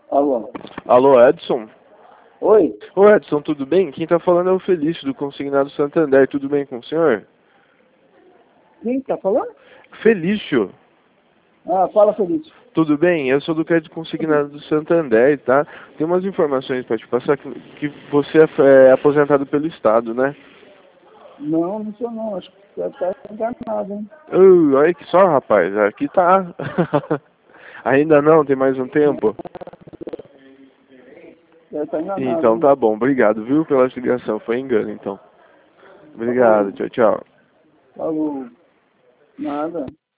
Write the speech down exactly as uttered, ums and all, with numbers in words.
Alô? Alô, Edson? Oi? Ô Edson, tudo bem? Quem tá falando é o Felício, do Consignado Santander. Tudo bem com o senhor? Quem tá falando? Felício, Ah, fala, Felício. tudo bem? Eu sou do Crédito Consignado do Santander, tá? Tem umas informações pra te passar que, que você é, é aposentado pelo Estado, né? Não, não sou não. Acho que você tá enganado, hein? Uh, olha que só, rapaz. Aqui tá. Ainda não? Tem mais um tempo? Você tá enganado, Então hein? tá bom. Obrigado, viu, pela explicação. Foi engano, então. Obrigado. Falou. Tchau, tchau. Falou. Nada.